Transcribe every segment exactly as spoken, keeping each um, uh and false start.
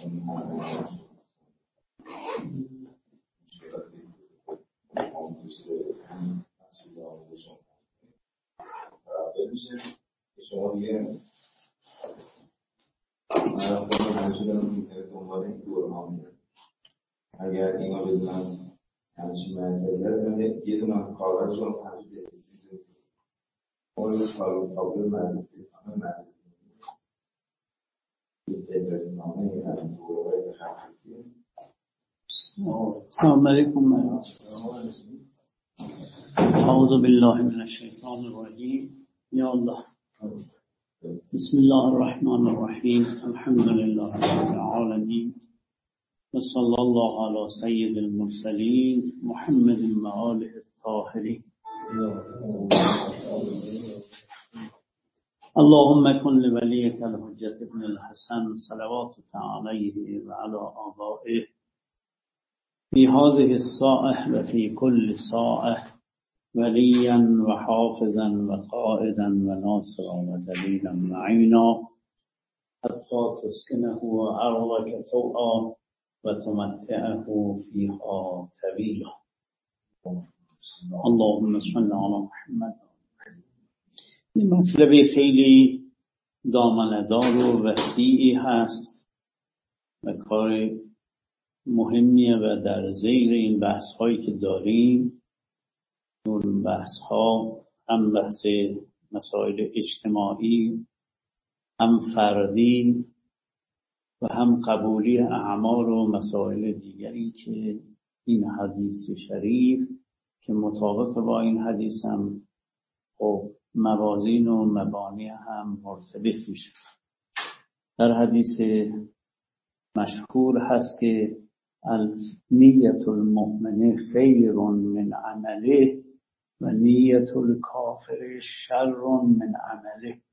شما دیگه من خود همیشه دارم دنبال این دور ها میرم. اگر اینا بدونم همچین مرکزی هست یه دونه کاغذ رو همیشه بسیزیم اون رو تابلو مرکزی همه مرکزی فدرسی نامه این همین دوره های تخصیصی. السلام علیکم اعوذ بالله من الشیطان الرجیم. یا الله. بسم الله الرحمن الرحیم. الحمد لله رب العالمین و صلی الله علی سید المرسلین محمد و آله الطاهرین. اللهم کن لولیک الحجة ابن الحسن صلواتک علیه و علی آبائه فی هذه الساعة و فی کل ساعة ولیا و حافظا و قائدا و ناصرا و دلیلا معینا حتی تسکنه ارضک طوعا و تمتعه فیها طویلا. اللهم صل علی محمد. این مطلبی خیلی دامنه‌دار و وسیعی هست و کار مهمیه و در زیر این بحث هایی که داریم، اون بحث ها هم بحث مسائل اجتماعی، هم فردی و هم قبولی اعمال و مسائل دیگری که این حدیث شریف که مطابق با این حدیث هم خب موازین و مبانی هم مرتبط میشه. در حدیث مشهور هست که نیت المؤمن خیر من عمله و نیت الکافر شر من عمله.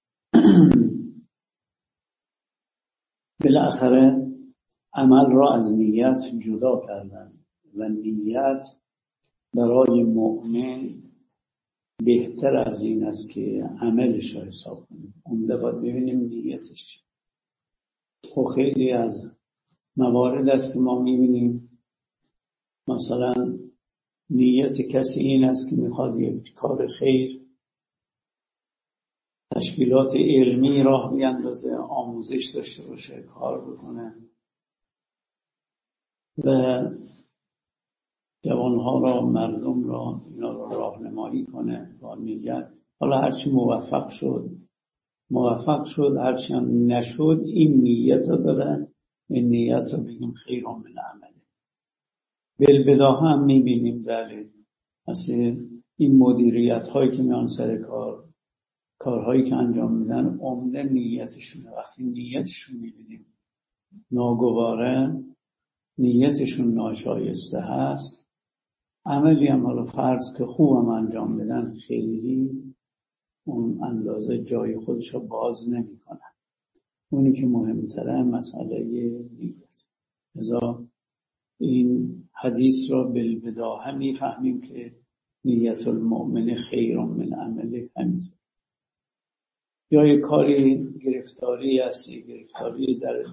بالاخره عمل را از نیت جدا کردن و نیت برای مؤمن بهتر از این است که عملش را حساب کنیم. اون دفعه ببینیم نیتش چیه. خب خیلی از موارد است که ما میبینیم مثلا نیت کسی این است که میخواد یک کار خیر، تشکیلات علمی راه بیندازه، آموزش داشته باشه، کار بکنه و جوانها را، مردم را، اینا را راهنمایی کنه با نیت. حالا هرچی موفق شد موفق شد، هرچی هم نشد این نیت رو دادن، این نیت رو بگیم خیر من عمله. بالبداهه هم میبینیم بله مثل این مدیریت هایی که میان سر کار، کارهایی که انجام میدن عمده نیتشونه. وقتی نیتشون میبینیم ناگواره، نیتشون ناشایسته هست، عملی هم حالا فرض که خوبم انجام بدن خیلی اون اندازه جای خودش رو باز نمی کنن. اونی که مهمتره مسئله نیت. لذا این حدیث را بالبداهه میفهمیم که نیت المؤمن خیر من عمله. همینطور یا یک کاری گرفتاری است، گرفتاری در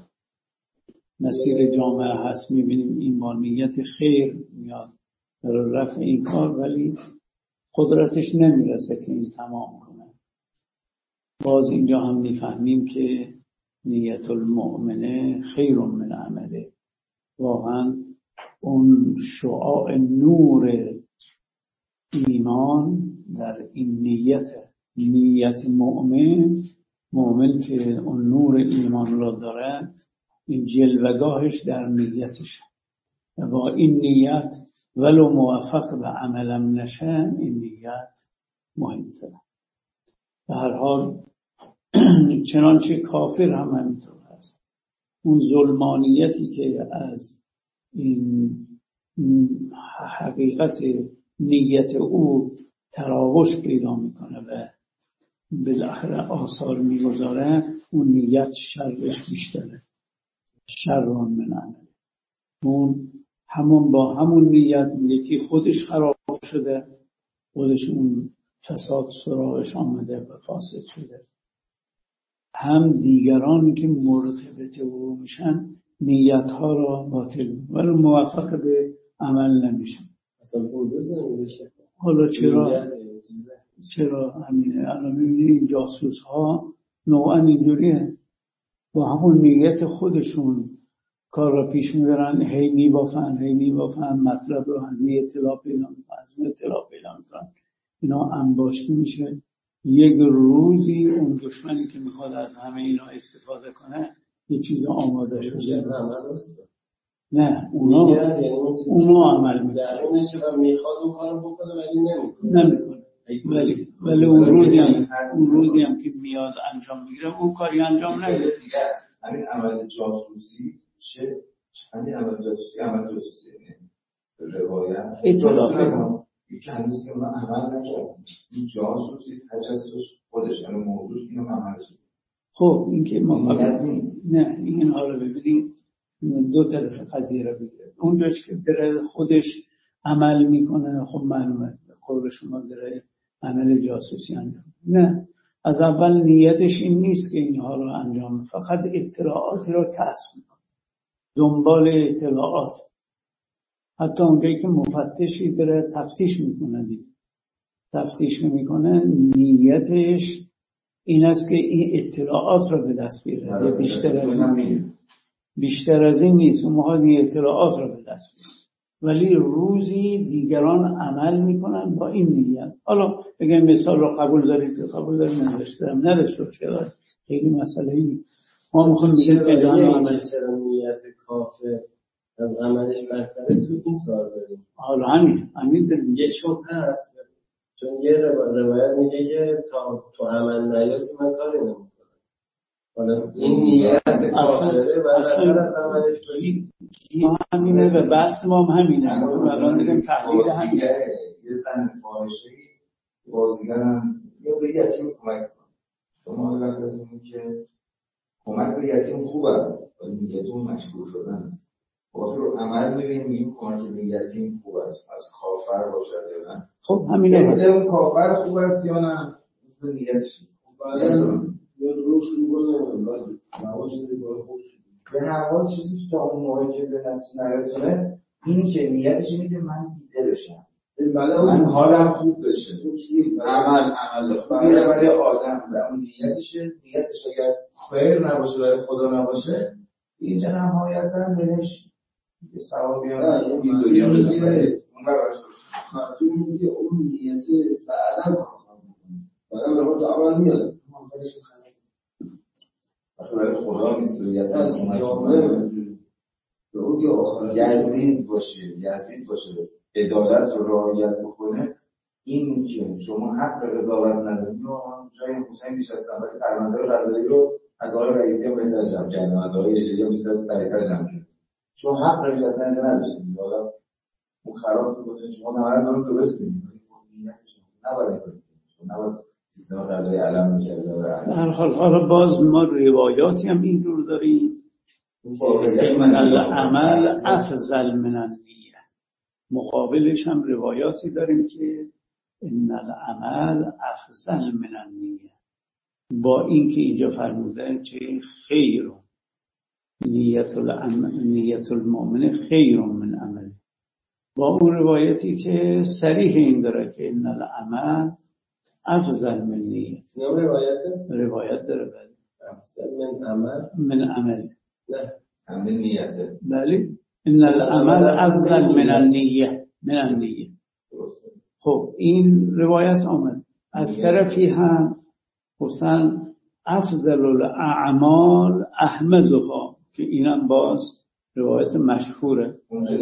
مسیر جامعه هست، میبینیم این با نیت خیر میاد در رفع این کار ولی قدرتش نمیرسه که این تمام کنه. باز اینجا هم میفهمیم که نیت المؤمن خیر من عمله. واقعا اون شعاع نور ایمان در این نیت نیت مؤمن مؤمن که اون نور ایمان را داره، این جلوگاهش در نیتش و با این نیت ولو موفق به عملم نشه این نیت مهمتره. به هر حال چنانچه کافر هم همینطور هست. اون ظلمانیتی که از این حقیقت نیت او تراوش پیدا میکنه و بالاخره آثار میگذاره، اون نیت شرش بیشتره. شر من عمله. اون همون با همون نیت یکی خودش خراب شده، خودش اون فساد سراغش آمده و فاسد شده، هم دیگرانی که مرتبط او میشن نیت ها را باطل ولی موفق به عمل نمیشه. اصلا بودوز نمیشه. حالا چرا؟ چرا همینه؟ الان میبینی این جاسوس ها نوعا اینجوریه، با همون نیت خودشون کار را پیش میبرن، هی میبافن هی میبافن مطلب رو از این اطلاع پیدا میکنن از اون اطلاع پیدا میکنن، اینا انباشته میشه. یک روزی اون دشمنی که میخواد از همه اینا استفاده کنه یه چیز آماده شده. نه اونا اونا عمل میکنه، درونش هم میخواد اون کارو بکنه ولی نمیکنه نمیکنه ولی ولی اون روزی هم اون روزی هم که میاد انجام میگیره اون کاری انجام نمیده. همین عمل جاسوسی چه همین عمل جاسوسی عمل جاسوسی روایت اطلاع یکی هنوز که من عمل نکردم این جاسوسی تجسس خودش الان موضوعش اینو عمل شد. خب این که ما نیست. نه این حالا ببینید دو طرف قضیه رو بگیره. اونجاش که داره خودش عمل میکنه خب معلومه قرب شما داره عمل جاسوسی انجام. نه از اول نیتش این نیست که اینها رو انجام، فقط اطلاعاتی رو کسب میکنه، دنبال اطلاعات. حتی اونجایی که مفتشی داره تفتیش میکنه دید. تفتیش میکنه نیتش این است که این اطلاعات رو به دست بیاره، بیشتر از این بیشتر از این نیست. اون موقع این اطلاعات رو به دست بیاره ولی روزی دیگران عمل میکنن با این نیت. حالا بگم مثال رو قبول دارید که قبول دارید نداشتم نداشته چرا خیلی مسئله ای ما میخوایم بگیم که جان عمل چرا نیت کافر از عملش برتره تو این سوال داریم. حالا همین همین داریم یه چون هست چون یه روایت میگه که تا تو عمل نیاز من کاری نمیکنم. حالا این نیت کافره و اصلا از عملش بریم ما همینه و بحث ما هم همینه. الان داریم تحلیل همینه. یه زن فاحشه‌ای بازیگرم یا به یتیم کمک کنه. شما وقت از این که کمک به یتیم خوب است ولی نیتون مشکوک شدن است. وقتی رو عمل می‌بینیم میگیم کمک به یتیم خوب است از کافر باشد یا نه. خب همینه اون کافر خوب است یا نه به نیتش یا روش می‌گذاره به هر حال چیزی که تا اون موقع که به نتیجه نرسونه اینی که نیتش اینه که من دیده بشم من حالم خوب بشه عمل عمل خوبی برای آدم و اون نیتش نیتش اگر خیر نباشه برای خدا نباشه اینجا نهایتا بهش یه ثوابی هم این دنیا بده اون براش خاطر میگه اون نیت بعداً کار میکنه بعداً به خود عمل میاد برای خدا نیست یتیم کمک یزید باشه یزید باشه عدالت رو رعایت بکنه. این که شما حق قضاوت ندارید و جای حسین نشستن ولی پرونده قضایی رو از آقای رئیسی هم بهتر جمع کردن از آقای یشیری هم بیشتر سریعتر جمع کردن چون حق نشستن اینجا نداشتید حالا اون خراب میکنه شما نمره دارم درست میدید نباید کنید نباید سیستم قضایی علم میکرده. در حال حالا باز ما روایاتی هم این رو داریم که من العمل افضل من النیه، مقابلش هم روایاتی داریم که ان العمل افضل من النیه، با اینکه اینجا فرموده که خیر نیت العمل نیت المؤمن خیر من عمل، با اون روایتی که صریح این داره که ان العمل افضل من نیت. نام روایت روایت داره بله افضل من عمل من عمل نه همین نیته بله ان العمل افضل من النیه من النیه. خب این روایت آمد از طرفی هم خصوصا افضل الاعمال احمزها که اینم باز روایت مشهوره.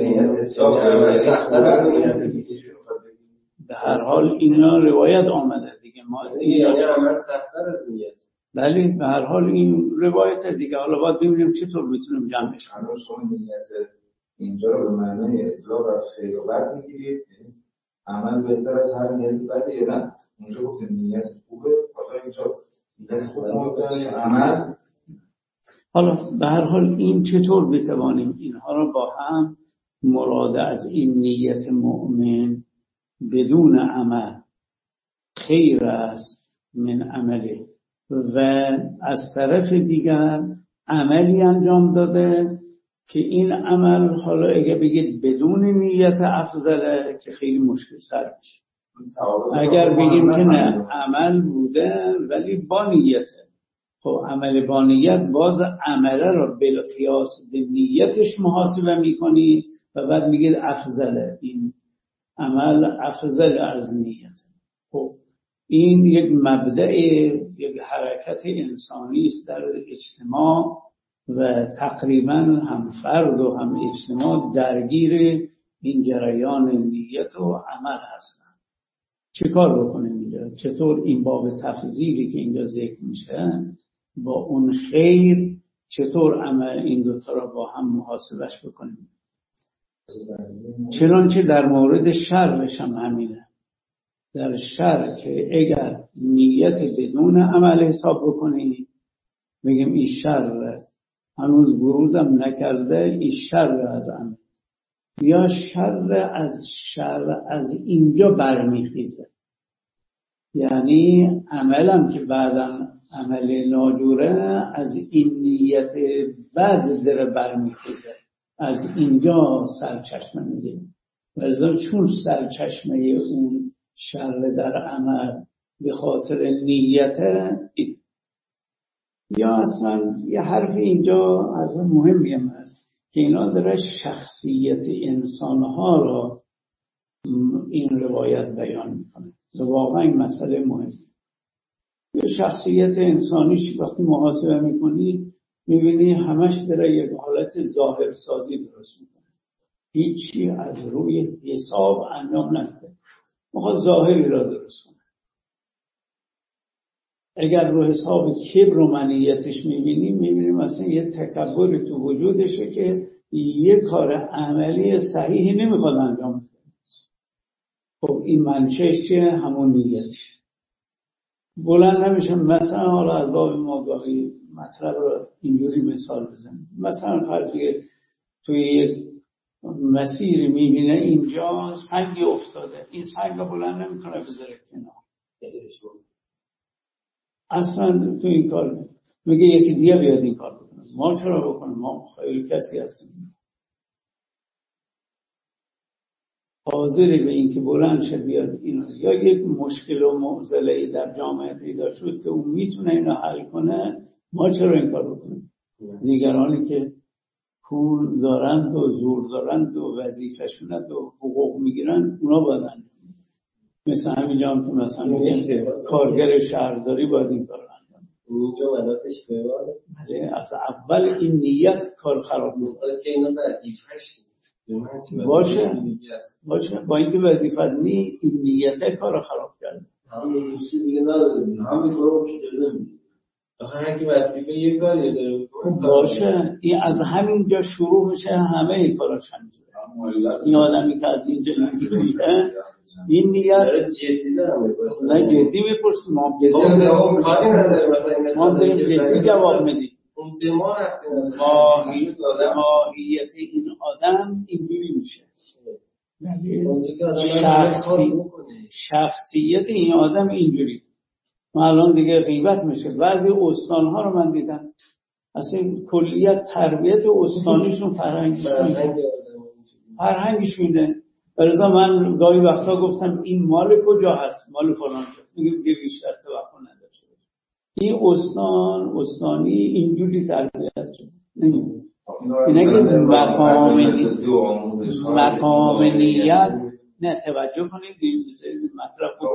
در هر حال اینا روایت آمده دیگه ما یعنی عمل سخت‌تر از نیت. بله به هر حال این روایت دیگه حالا باید ببینیم چطور میتونیم جمعش کنیم. شما نیت اینجا رو به معنای اطلاق از خیر و بد میگیرید عمل بهتر از هر نیت بده یا نه؟ اونجا گفتیم نیت خوبه حالا اینجا نیت خوبه عمل. حالا به هر حال این چطور بتوانیم اینها رو با هم مراد از این نیت مؤمن بدون عمل خیر است من عمله و از طرف دیگر عملی انجام داده که این عمل حالا اگه بگید بدون نیت افضله که خیلی مشکل تر میشه. اگر بگیم که نه عمل بوده ولی با نیته، خب عمل با نیت باز عمله را بالقیاس به نیتش محاسبه میکنی و بعد میگید افضله، این عمل افضل از نیت. خب این یک مبدأ، یک حرکت انسانی است در اجتماع و تقریبا هم فرد و هم اجتماع درگیر این جریان نیت و عمل هستن. چه کار بکنیم اینجا؟ چطور این باب تفضیلی که اینجا ذکر میشه با اون خیر، چطور عمل این دوتا را با هم محاسبش بکنیم؟ چنانچه در مورد شرش هم همینه. در شر که اگر نیت بدون عمل حساب بکنیم بگیم این شر هنوز بروزم نکرده، این شر از عمل، یا شر از شر از اینجا برمیخیزه، یعنی عملم که بعدم عمل ناجوره از این نیت بد داره برمیخیزه، از اینجا سرچشمه میگه. ولی چون سرچشمه اون شر در عمل به خاطر نیته، یا اصلا یه حرف اینجا از مهمی هم هست که اینا داره شخصیت انسانها را این روایت بیان میکنه. واقعا این مسئله مهمه. یه شخصیت انسانیش وقتی محاسبه میکنی میبینی همش داره یک حالت ظاهر سازی درست میکنه، هیچی از روی حساب انجام نمیده، میخواد ظاهری را درست کنه. اگر رو حساب کبر و منیتش میبینیم میبینیم مثلا یه تکبر تو وجودشه که یه کار عملی صحیحی نمیخواد انجام بده. خب این منشهش چیه؟ همون نیتش. بلند نمیشه. مثلا حالا از باب موضوعی مطلب رو اینجوری مثال بزنیم. مثلا فرض بگید توی یک مسیر میبینه اینجا سنگی افتاده، این سنگ رو بلند نمیکنه بذاره کنار، اصلا تو این کار میگه یکی دیگه بیاد این کار بکنه. ما چرا بکنیم؟ ما خیلی کسی هستیم حاضری به این که بلند شه بیاد اینو. یا یک مشکل و معضله‌ای در جامعه پیدا شد که اون میتونه اینو حل کنه، ما چرا این کار بکنیم؟ دیگرانی که پول دارند و زور دارند و وظیفه شوند و حقوق میگیرن اونا باید انجام. مثل همینجا هم که مثلا کارگر شهرداری باید این کار انجام. اینجا ولات اشتباهه. بله، از اول این نیت کار خراب میکنه که اینا وظیفه‌ش نیست. باشه باشه با اینکه وظیفت نی، این نیت کار خراب کرده. همین چیزی دیگه نداره، همین کارو شده. آخه هر کی وظیفه یه کاری داره باشه، این از همین جا شروع میشه، همه این کاراش همینجوره. این آدمی که از اینجا اینجوریه این نیت جدی دارم میپرسم. نه جدی میپرسیم، ما جدی کاری نداره. مثلا ما داریم جدی جواب میدیم. اون به ما رفتی نداره. ماهیت این آدم اینجوری میشه. شخصی شخصیت این آدم اینجوری. ما الان دیگه غیبت میشه. بعضی استانها رو من دیدم اصلا کلیت تربیت استانیشون فرهنگیشونه فرهنگیشونه برزا من گاهی وقتا گفتم این مال کجا هست؟ مال فلان کجاست. میگم که بیشتر توقع نداشته. این استان استانی اینجوری تربیت شده. نمیدونم اینه که مقام مقام نیت نه توجه کنید این مطلب بود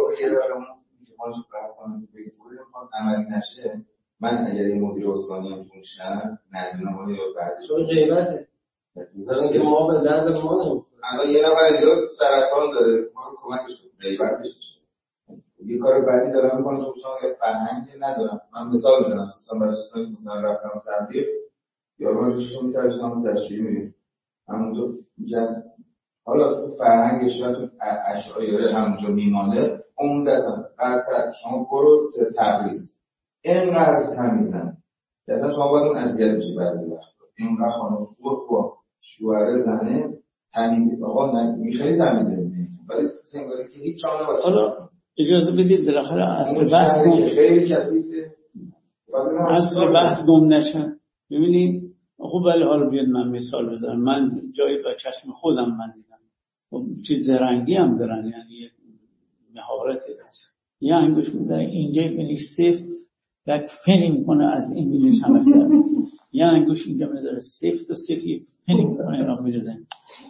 عملی نشه. من اگر این مدیر استانی هم کنشم ندونم حالا یا بعدش چون غیبته که ما به درد ما نمیخوره. الان یه نفر دیگه سرطان داره، ما کمکش کنیم، غیبتش میشه. یه کار بعدی دارم میکنم که مثلا فرهنگ ندارم. من مثال میزنم سیستم برای سیستمی مثلا رفتم تربیه یا روششون میترشتم دستشویی میگیم همونجا میگن حالا تو فرهنگش و تو اشعایره همونجا میمانه عمدتا قطعا شما برو تبریز اینقدر تمیزن که اصلا شما باید اون اذیت میشه بعضی وقت. اینقدر خانم خوب با شوهر زنه تمیزی آقا میخوایی تمیزه میدیم ولی سنگاری که هیچ جانه باشه. حالا اجازه بدید بالاخره اصل بحث گم خیلی کثیفه اصل بحث گم نشه. ببینید خب ولی حالا بیاد من مثال بزنم. من جایی با چشم خودم من دیدم خب چیز زرنگی هم دارن، یعنی مهارتی دارن. یه انگوش میزنه اینجا بینیش سفت یک فنی میکنه از این بینیش همه کرد، یه انگوش اینجا میزنه سفت و سفت فنی میکنه اینا میزنه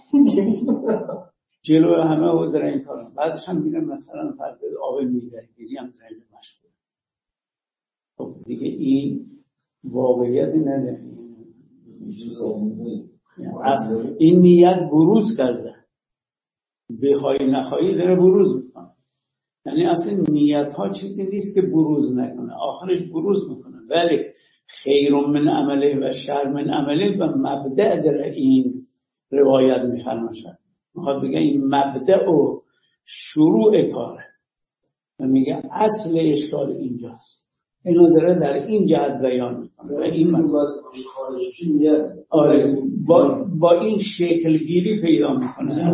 جلو همه او در این کارم. بعدش هم میرم مثلا فرد آب میدرگیری هم در این مشغول. خب دیگه این واقعیتی نداره. اصلا این نیت بروز کرده، بخوای نخوایی داره بروز میکنه. یعنی اصلا نیت ها چیزی نیست که بروز نکنه، آخرش بروز میکنه. ولی خیر من عمله و شر من عمله و مبدأ داره این روایت میفرماشه. میخواد بگه این مبدأ و شروع کاره و میگه اصل اشکال اینجاست. اینو داره در این جهت بیان میکنه. و این مطلب آره با, با این شکل گیری پیدا میکنه.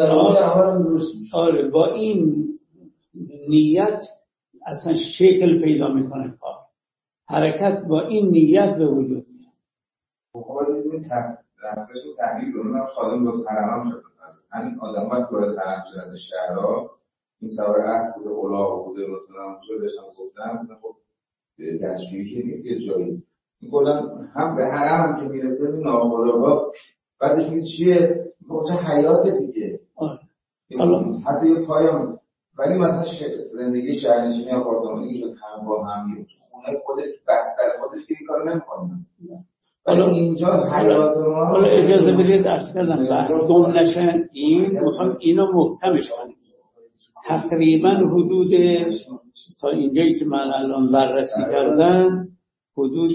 آره با این نیت اصلا شکل پیدا میکنه کار. حرکت با این نیت به وجود میاد. خب این رفتش تحلیل رو من خادم باز حرمم شد. همین آدم وقت باید حرم شد از شهرها این سوار اسب بوده، اولاغ بوده، مثلا جو بهشم گفتم خب دستشویی که نیست یه جایی. این کلا هم به حرم هم که میرسه این ناخودآگاه بعدش میگه چیه؟ میگه حیات دیگه. حالا حتی یه پایان ولی مثلا زندگی شهرنشینی آپارتمانی شد هم با هم تو خونه خودش بستر خودش که این کارو نمی‌کنه. حالا اینجا حیات ما حالا اجازه بدید درس کردم بحث گم نشه. این میخوام اینو محکمش کنیم. تقریبا حدود تا اینجایی که من الان بررسی کردم حدود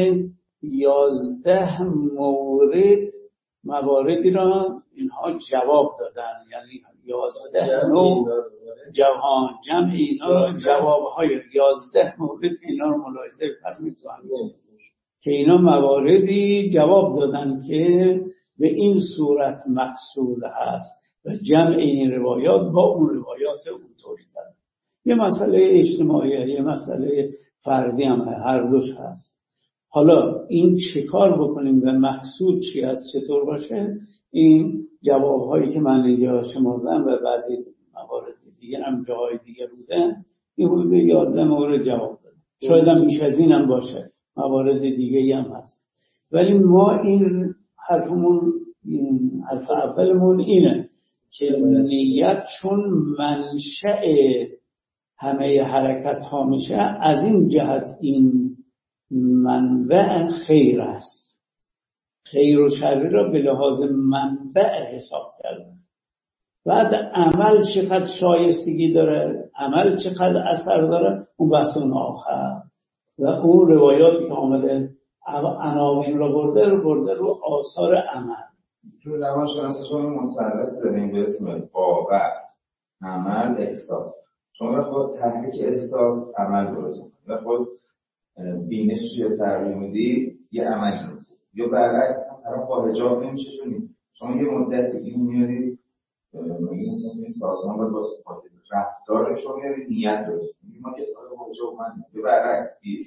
یازده مورد مواردی را اینها جواب دادن، یعنی یازده نوع جواب جمع اینا جوابهای یازده مورد که اینا رو ملاحظه فرمایید که اینا مواردی جواب دادن که به این صورت مقصود هست و جمع این روایات با اون روایات اونطوری کرد. یه مسئله اجتماعی، یه مسئله فردی هم هر دوش هست. حالا این چه کار بکنیم و مقصود چی هست چطور باشه؟ این جوابهایی که من اینجا شمردم و بعضی موارد دیگه هم جاهای دیگه بودن این حدود یازده مورد جواب دادن. شاید هم بیش از این هم باشه، موارد دیگه هم هست. ولی ما این حرفمون از اولمون اینه که نیت چون منشأ همه حرکت ها میشه، از این جهت این منبع خیر است. خیر و شر را به لحاظ منبع حساب کردن. بعد عمل چقدر شایستگی داره، عمل چقدر اثر داره، اون بحث اون آخر و اون روایاتی که آمده عناوین را برده رو برده رو آثار عمل. تو روانشناسیشون مثلث داریم به اسم باور، عمل، احساس. شما خود تحریک احساس عمل درست و خود بینش رو تغییر میدی یه عمل درست. یا برعکس مثلا طرف با حجاب نمیشه شونید. شما یه مدتی این میارید میگید مثلا این سازمان باید با رفتارش رو میارید نیت درست. ما که طرف با حجاب من یا برعکس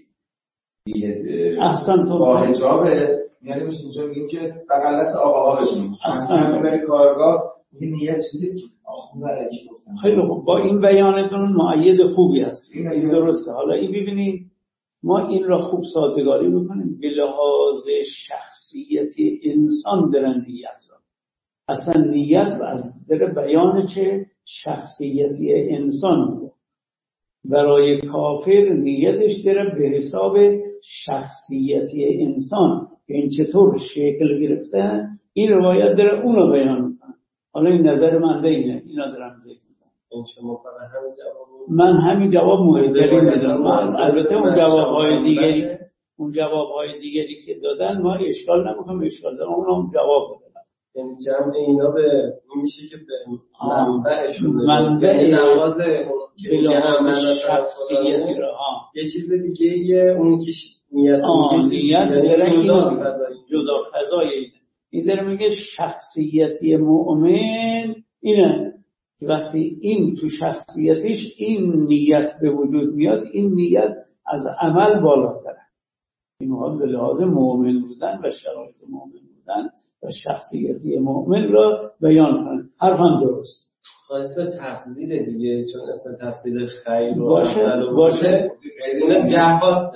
احسن تو با حجابه میاریم اینجا میگیم که بغل دست آقاها بشونیم. احسن برای کارگاه این نیت شده که آخون برکی گفتن. خیلی خوب، با این بیانتون معید خوبی هست. این درسته. حالا این ببینید ما این را خوب سازگاری بکنیم به لحاظ شخصیتی انسان در نیت را. اصلا نیت از در بیان چه شخصیتی انسان برای کافر نیتش در به حساب شخصیتی انسان که این چطور شکل گرفته این روایت در اونو بیان میکنه. حالا این نظر من اینه، اینا دارم ذکر میکنم. من همین جواب مهمترین میدونم. البته اون جوابهای دیگری اون جوابهای دیگری که دادن ما اشکال نمیکنم، اشکال دارم اونم جواب بدن. یعنی جمع اینا به میشه که به منبعشون منبع نواز به لحاظ شخصیتی را یه چیز دیگه یه اون که نیت نیت جدا فضای اینه. این داره میگه شخصیتی مؤمن اینه که وقتی این تو شخصیتش این نیت به وجود میاد این نیت از عمل بالاتره. اینها به لحاظ مؤمن بودن و شرایط مؤمن بودن و شخصیتی مؤمن را بیان کنند. حرفم درست اسم تفضیل دیگه، چون اسم تفضیل خیر و باشه باشه بدون جهاد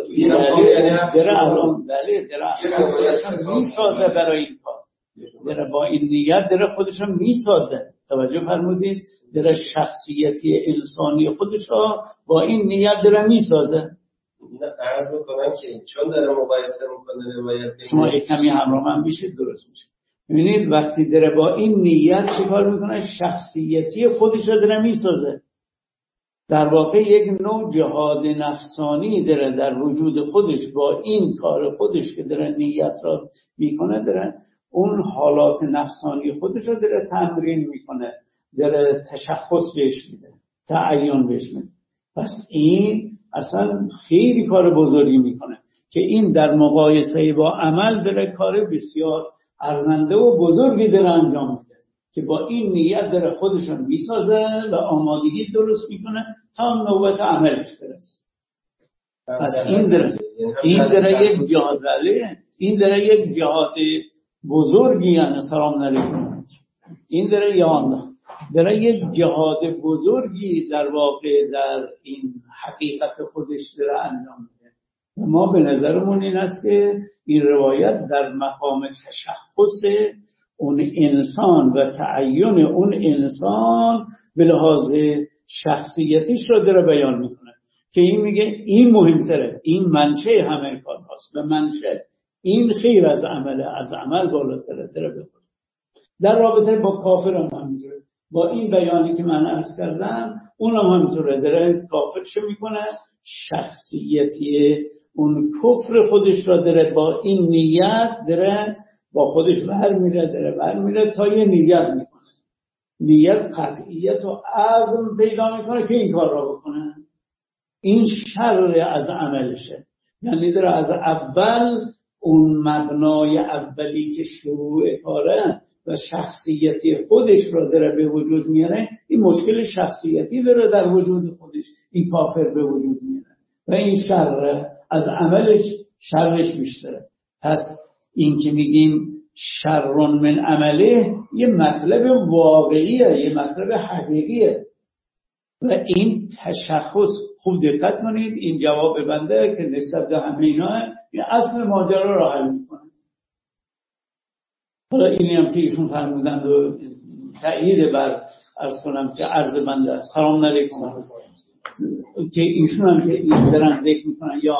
داره الان بله داره میسازه برای این کار، داره با این نیت داره خودشو میسازه. توجه فرمودید؟ داره شخصیتی انسانی خودشو با این نیت داره میسازه. عرض میکنم که چون داره مقایسه میکنه روایت شما یک کمی همراه من بشید درست میشه. ببینید وقتی داره با این نیت چه کار میکنه؟ شخصیتی خودش رو داره میسازه. در واقع یک نوع جهاد نفسانی داره در وجود خودش، با این کار خودش که داره نیت را میکنه داره اون حالات نفسانی خودش رو داره تمرین میکنه، داره تشخص بهش میده، تعیین بهش میده. پس این اصلا خیلی کار بزرگی میکنه که این در مقایسه با عمل داره کار بسیار ارزنده و بزرگی داره انجام میده که با این نیت داره خودشون میسازه و آمادگی درست میکنه تا نوبت عملش برسه. پس این داره این داره یک جهاد این داره یک جهاد بزرگی، یعنی سلام علیکم، این داره یان داره یک جهاد بزرگی در واقع در این حقیقت خودش داره انجام میده. ما به نظرمون این است که این روایت در مقام تشخص اون انسان و تعیین اون انسان به لحاظ شخصیتیش رو داره بیان میکنه که این میگه این مهمتره، این منشه همه کار هاست و منشه این خیر از عمله، از عمل بالاتره داره بخوره. در رابطه با کافر هم همینجوره، با این بیانی که من عرض کردم اونم همینطوره، داره کافرشو میکنه، شخصیتی اون کفر خودش را داره با این نیت داره با خودش بر میره داره بر میره تا یه نیت میکنه، نیت قطعیت و عزم پیدا میکنه که این کار را بکنه. این شر از عملشه، یعنی داره از اول اون مبنای اولی که شروع کاره و شخصیتی خودش را داره به وجود میاره. این مشکل شخصیتی داره در وجود خودش، این کافر به وجود میاره و این شر از عملش شرش بیشتره. پس این که میگیم شرون من عمله یه مطلب واقعیه، یه مطلب حقیقیه و این تشخص خوب دقت کنید. این جواب بنده که نسبت به همه اینا این اصل ماجرا را حل میکنه. حالا اینی هم که ایشون فرمودند و تأیید بر عرض کنم که عرض بنده سلام علیکم که ایشون هم که این درن ذکر میکنن یا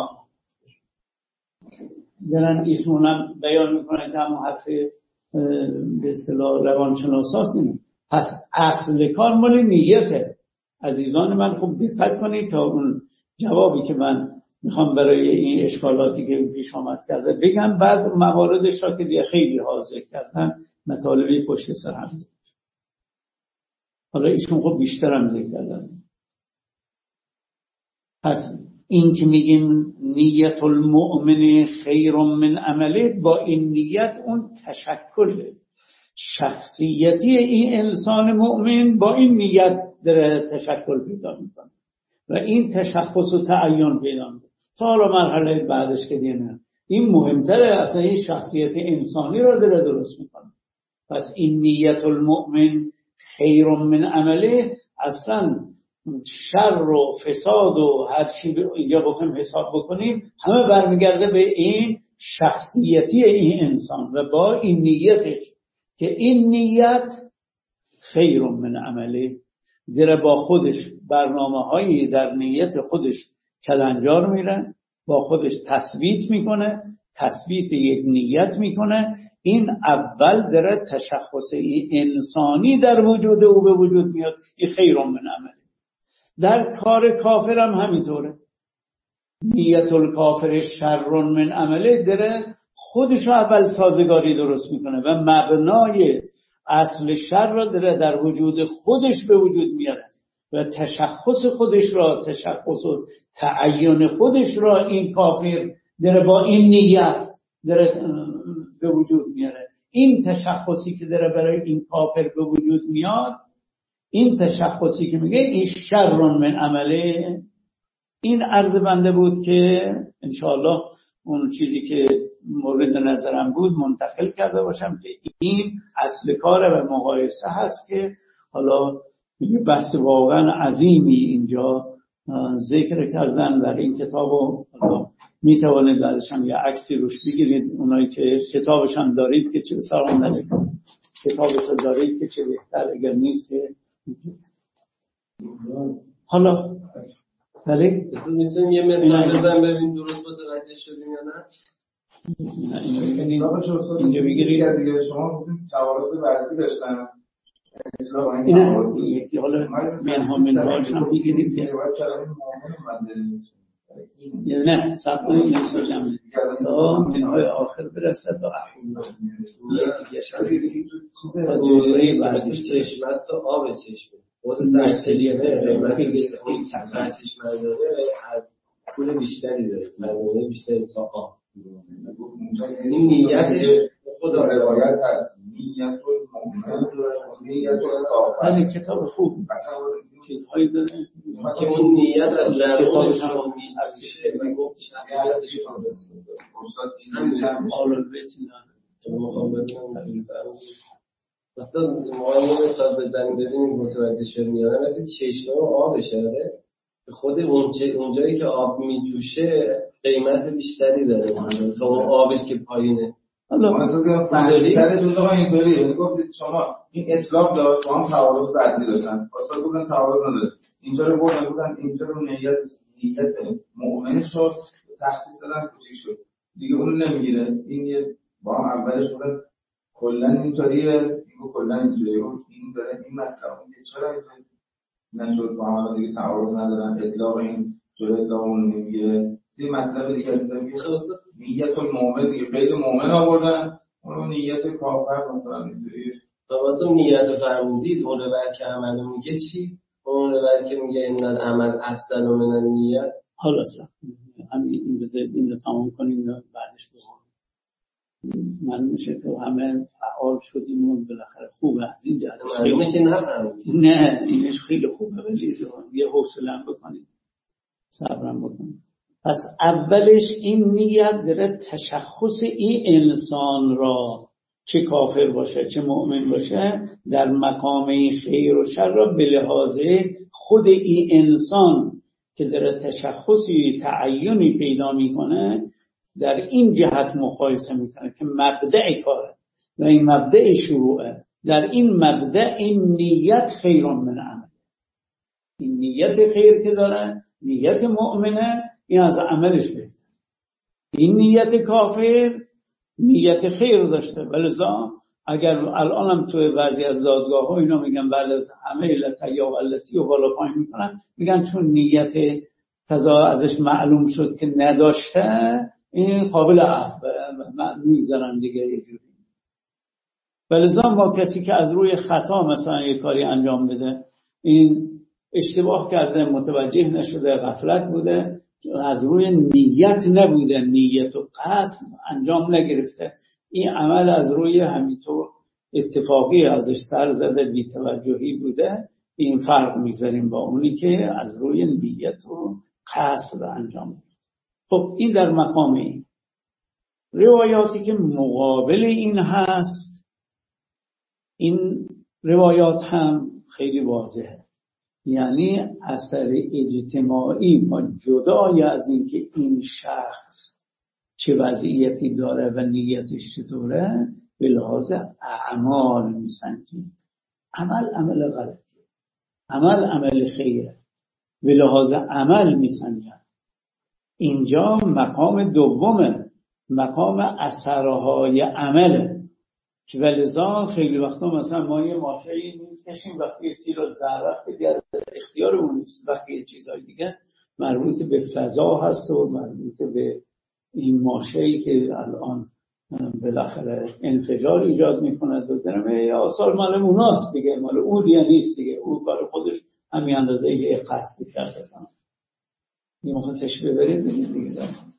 درن ایشون هم بیان میکنن که همون حرف به اصطلاح روانشناساست. پس اصل کار مال نیته. عزیزان من خوب دقت کنید تا اون جوابی که من میخوام برای این اشکالاتی که پیش آمد کرده بگم، بعد مواردش را که دیگه خیلی حاضر کردن مطالبی پشت سر هم ذکر. حالا ایشون خب بیشتر هم ذکر کردن. پس این که میگیم نیت المؤمن خیر من عمله، با این نیت اون تشکل شخصیتی این انسان مؤمن با این نیت داره تشکل پیدا میکنه و این تشخص و تعیین پیدا میکنه تا حالا مرحله بعدش که دیگه این مهمتره، اصلا این شخصیت انسانی رو داره درست میکنه. پس این نیت المؤمن خیر من عمله اصلا شر و فساد و هر چی اینجا بخوایم حساب بکنیم همه برمیگرده به این شخصیتی این انسان و با این نیتش که این نیت خیر من عمله زیرا با خودش برنامه هایی در نیت خودش کلنجار میره، با خودش تثبیت میکنه، تثبیت یک نیت میکنه. این اول داره تشخص انسانی در وجود او به وجود میاد، این خیر من عمله. در کار کافر هم همینطوره، نیت الکافر شر من عمله داره خودش رو اول سازگاری درست میکنه و مبنای اصل شر را داره در وجود خودش به وجود میاره و تشخص خودش را، تشخص و تعیین خودش را این کافر داره با این نیت داره به وجود میاره. این تشخصی که داره برای این کافر به وجود میاد، این تشخصی که میگه این شر من عمله، این عرض بنده بود که انشاءالله اون چیزی که مورد نظرم بود منتقل کرده باشم که این اصل کاره و مقایسه هست که حالا یه بحث واقعا عظیمی اینجا ذکر کردن در این کتاب و می توانید بعدش هم یه عکسی روش بگیرید، اونایی که کتابشان دارید که چه سلام علیکم کتابشو دارید که چه بهتر، اگر نیست که حالا ولی میتونیم یه مثال بزن ببین درست متوجه شدیم یا نه. اینجا بگیرید دیگه شما توارث ورزی داشتن اینا یکی حالا منها منهاش هم بگیرید یا نه سب کنید نمیسازم تا منهای آخر برسه تا یکی دیگه شد بگیرید تا دوره ورزش چشم است و آب چشمه خود سرچشمه قیمتی بیشتر سرچشمه داره از پول بیشتری داره، سرمایه بیشتری تا آب. این نیتش خدا روایت هست، نیت نیت خیلی کتاب خوب چیزهایی داره که اون نیت از درونش رو میشه و گفت استاد این حالا بیت مثلا ما یه مثال بزنیم ببینیم متوجه شدیم یا نه. مثل چشمه و آبشه داره خود اونجایی که آب میجوشه قیمت بیشتری داره تا اون آبش که پایینه. حالا مثلا فهمیدنش اونجا اینطوریه، یعنی گفتید شما این اطلاق داشت با هم تعارض بدلی داشتن، اصلا گفتن تعارض نداره، اینجا رو بردن گفتن اینجا رو نیت نیت مؤمن شد تخصیص دادن کوچیک شد دیگه اون نمیگیره. این یه با هم اولش گفتن کلا اینطوریه، اینو کلا اینجوریه، این داره این مطلب اون چرا اینطوری نشد با هم دیگه تعارض ندارن، اطلاق این جلوی اطلاق اون نمیگیره. این مطلب دیگه از این خلاصه نیت المؤمن دیگه قید مؤمن آوردن، اون نیت کافر مثلا اینطوری. واسه نیت فرمودید اون روایت که عمل میگه چی؟ اون روایت که میگه ان العمل افضل من النیت. حالا همین این بذارید این رو تمام کنیم بعدش بگم. من میشه که همه فعال شدیم و بالاخره خوبه از این جهتش معلومه که نفهمید. نه اینش خیلی خوبه ولی یه حوصله بکنید صبرم بکنید. پس اولش این نیت داره تشخص این انسان را چه کافر باشه چه مؤمن باشه در مقام خیر و شر را به لحاظ خود این انسان که داره تشخصی تعیینی پیدا میکنه در این جهت مقایسه میکنه که مبدأ کاره و این مبدأ شروعه. در این مبدأ این نیت خیر من عمل، این نیت خیر که داره نیت مؤمنه این از عملش بهتر. این نیت کافر نیت خیر داشته ولذا اگر الان هم تو بعضی از دادگاه ها اینا میگن بعد از همه علت یا علتی و بالا پایین میکنن میگن چون نیت قضا ازش معلوم شد که نداشته این قابل عفو میذارن دیگه یه جوری. ولذا ما کسی که از روی خطا مثلا یه کاری انجام بده این اشتباه کرده متوجه نشده غفلت بوده از روی نیت نبوده نیت و قصد انجام نگرفته این عمل از روی همینطور اتفاقی ازش سر زده بی توجهی بوده این فرق میذاریم با اونی که از روی نیت و قصد انجام بوده. خب این در مقام این روایاتی که مقابل این هست این روایات هم خیلی واضحه، یعنی اثر اجتماعی ما جدای از این که این شخص چه وضعیتی داره و نیتش چطوره به لحاظ اعمال میسنجیم. عمل عمل غلطی، عمل عمل خیره، به لحاظ عمل میسنجن. اینجا مقام دومه، مقام اثرهای عمله که ولذا خیلی وقتا مثلا ما یه ماشایی میکشیم وقتی تیر رو در وقت دیگر اختیار اون نیست، وقتی یه چیزهای دیگه مربوط به فضا هست و مربوط به این ماشایی که الان بالاخره انفجار ایجاد میکنه و درمه یا آثار مال اوناست دیگه، مال اون دیگه نیست دیگه، اون کار خودش همین اندازه یه قصد کرده کنه یه موقع تشبیه برید دیگه دیگه.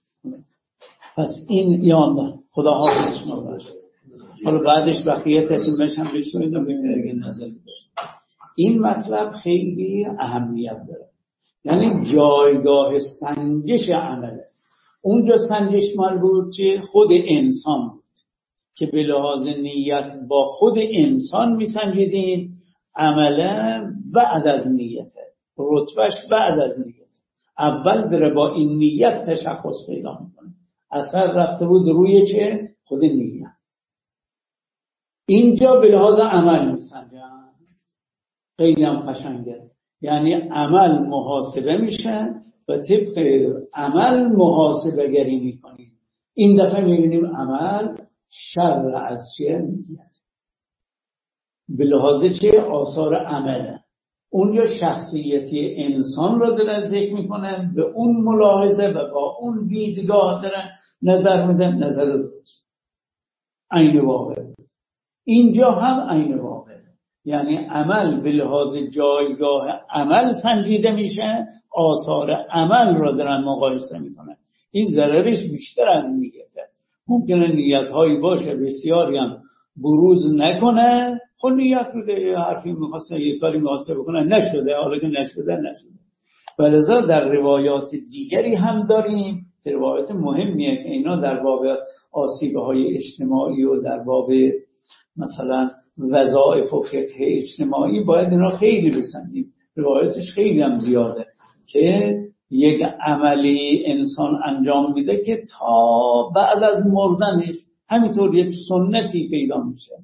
پس این یا الله خدا حافظ شما باشه. حالا بعدش بقیه تتیمش هم بشونید و ببینید اگه نظر داشت. این مطلب خیلی اهمیت داره، یعنی جایگاه سنجش عمله. اونجا سنجش مربوط چه خود انسان بود که به لحاظ نیت با خود انسان میسنجیدیم، عملا بعد از نیته، رتبهش بعد از نیت. اول داره با این نیت تشخص پیدا میکنه، اثر رفته بود روی چه؟ خود نیت. اینجا به لحاظ عمل میسنجن، خیلی هم قشنگه، یعنی عمل محاسبه میشه و طبق عمل محاسبه گری میکنیم. این دفعه میبینیم عمل شر از چه؟ نیت. به لحاظ چه؟ آثار عمله. اونجا شخصیتی انسان رو داره ذکر میکنه، به اون ملاحظه و با اون دیدگاه داره نظر میده، نظر درست عین واقع. اینجا هم عین واقع، یعنی عمل به لحاظ جایگاه عمل سنجیده میشه، آثار عمل رو دارن مقایسه میکنن. این ضررش بیشتر از نیته. ممکنه نیت هایی باشه بسیاری هم بروز نکنه، خب نیت بوده یه حرفی میخواسته یه کاری میخواسته بکنه نشده، حالا که نشده نشده. ولذا در روایات دیگری هم داریم که روایات مهمیه که اینا در باب آسیبه های اجتماعی و در باب مثلا وظایف و فقه اجتماعی باید اینا خیلی بسنجیم. روایاتش خیلی هم زیاده که یک عملی انسان انجام میده که تا بعد از مردنش همینطور یک سنتی پیدا میشه،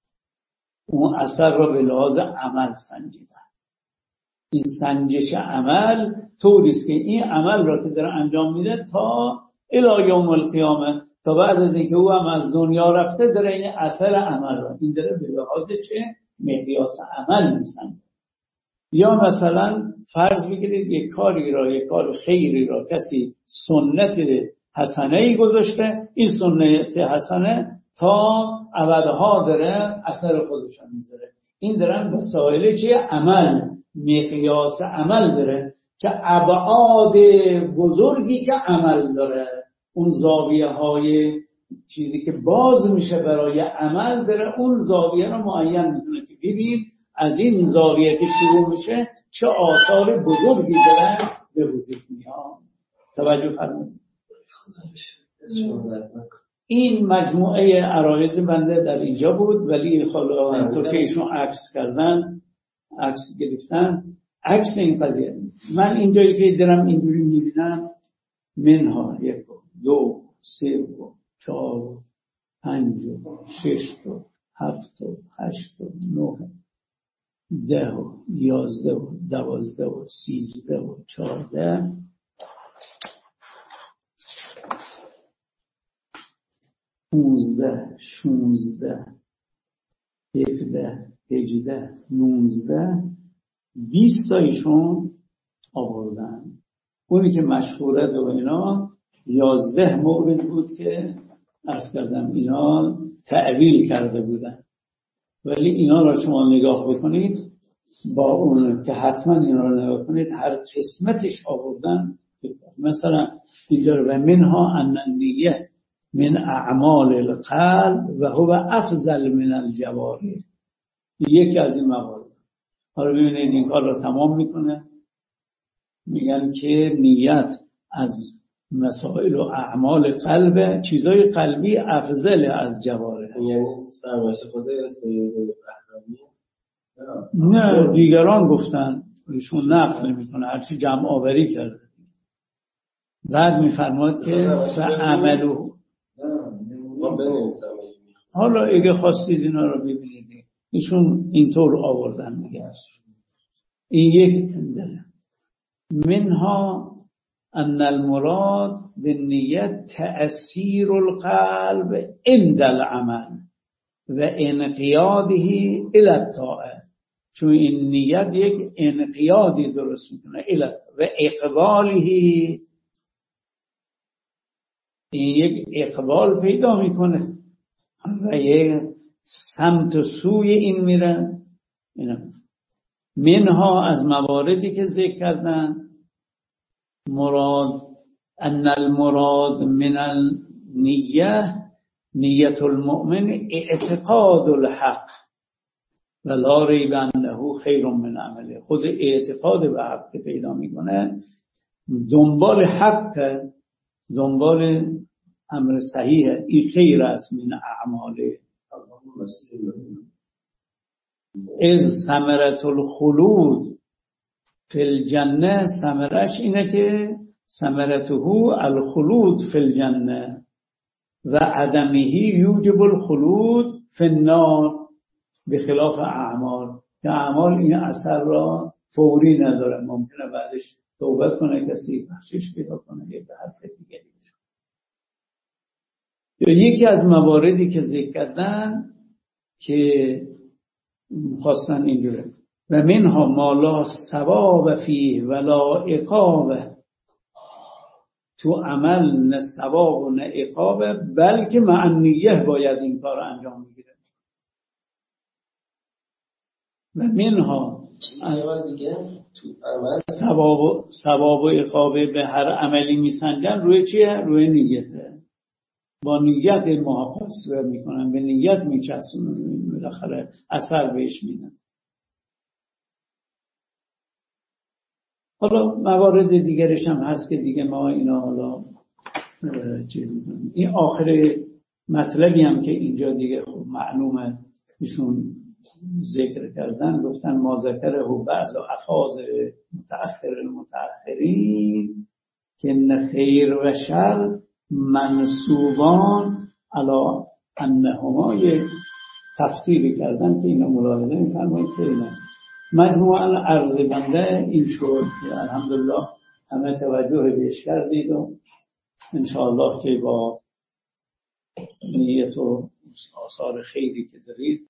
اون اثر رو به لحاظ عمل سنجیدن. این سنجش عمل طوریست که این عمل رو که داره انجام میده تا الی یوم القیامه، تا بعد از اینکه او هم از دنیا رفته داره این اثر عمل رو، این داره به لحاظ چه؟ مقیاس عمل میسنجه. یا مثلا فرض بگیرید یک کاری را، یک کار خیری را کسی سنت حسنه‌ای گذاشته، این سنت حسنه تا ابدها داره اثر خودش میذاره. این دارن وسایل چه؟ عمل، مقیاس عمل داره که ابعاد بزرگی که عمل داره، اون زاویه های چیزی که باز میشه برای عمل داره، اون زاویه رو معین میکنه که ببین از این زاویه که شروع میشه چه آثار بزرگی داره به وجود میاد. توجه فرمایید. این مجموعه عرایض بنده در اینجا بود، ولی خلا اینطور که ایشون عکس کردن، عکس گرفتن، عکس این قضیه. من اینجایی که دارم اینجوری میبینم، منها یک دو سه و چهار و پنج و شش و هفت و هشت و نه ده و یازده و دوازده و سیزده و چهارده پونزده شونزده هفده هجده نونزده بیست تایشون آوردن. اونی که مشهوره و اینا یازده مورد بود که عرض کردم اینا تعویل کرده بودن، ولی اینا را شما نگاه بکنید با اون که حتما اینا را نگاه کنید هر قسمتش آوردن. مثلا اینجا رو و منها ان النیه من اعمال القلب و هو افضل من الجوارح، یکی از این موارد. حالا ببینید این کار را تمام میکنه، میگن که نیت از مسائل و اعمال قلب، چیزای قلبی افضل از جوارح. یعنی فرمایش خود سید بهرامی؟ نه دیگران گفتن، ایشون نقل میکنه، هرچی جمع آوری کرده. بعد میفرماد که فعملو، حالا اگه خواستید اینا رو ببینید، ایشون اینطور آوردن دیگه. این یک داره منها ان المراد بالنیت تأثیر القلب عند العمل و انقیاده الى الطاعه، چون این نیت یک انقیادی درست میکنه الى و اقباله، این یک اقبال پیدا میکنه و یک سمت و سوی این میره. منها از مواردی که ذکر کردن مراد ان المراد من النیه نیت المؤمن اعتقاد الحق و لا ریب انه خیر من عمله. خود اعتقاد به حق که پیدا میکنه دنبال حق دنبال امر صحیحه. این خیر است من اعماله. از ثمرة الخلود فی الجنه، ثمرش اینه که ثمرته الخلود فی الجنه و عدمه یوجب الخلود فی النار بخلاف اعمال، که اعمال این اثر را فوری نداره، ممکنه بعدش توبه کنه، کسی بخشش پیدا کنه، یه به حرف دیگری بشه. یکی از مواردی که ذکر کردن که خواستن اینجوره و منها ما لا ثواب فیه ولا عقاب، تو عمل نه ثواب و نه عقاب، بلکه مع نیه باید این کار انجام میگیره. و منها ثواب ثواب و عقاب به هر عملی میسنجن روی چیه؟ روی نیته. با نیت محاسبه میکنن، به نیت میچسبونن، بالاخره اثر بهش میدن. حالا موارد دیگرش هم هست که دیگه ما اینا حالا چیز میکنیم. این آخر مطلبی هم که اینجا دیگه خب معلومه ایشون ذکر کردن، گفتن ما ذکره و بعض افاظ متأخر المتأخرین که نه خیر و شر منصوبان علی انهما، یه تفسیری کردن که اینا ملاحظه می‌فرمایید که اینا مجموعاً عرض بنده این شد که الحمدلله همه توجه بهش کردید و انشاءالله که با نیت و آثار خیری که دارید